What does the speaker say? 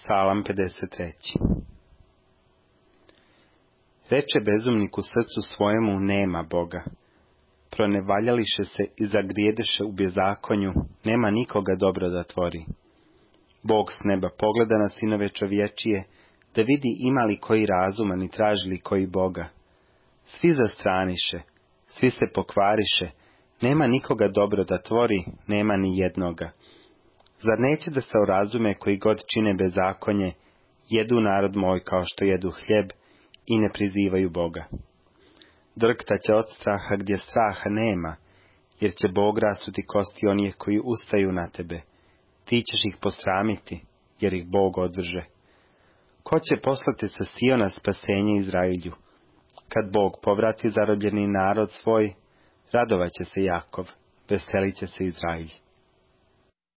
Psalam 53. Reče bezumnik u srcu svojemu, nema Boga. Pronevaljališe se i zagrijedeše u bezakonju, nema nikoga dobro da tvori. Bog s neba pogleda na sinove čovječije, da vidi ima li koji razuman i traži li koji Boga. Svi zastraniše, svi se pokvariše, nema nikoga dobro da tvori, nema ni jednoga. Zar neće da se orazume koji god čine bezakonje, jedu narod moj kao što jedu hljeb i ne prizivaju Boga? Drktaće od straha gdje straha nema, jer će Bog rasuti kosti onih koji ustaju na tebe. Ti ćeš ih posramiti, jer ih Bog odvrže. Ko će poslati sa Siona spasenje Izrailju? Kad Bog povrati zarobljeni narod svoj, radovat će se Jakov, veselit će se Izrailj.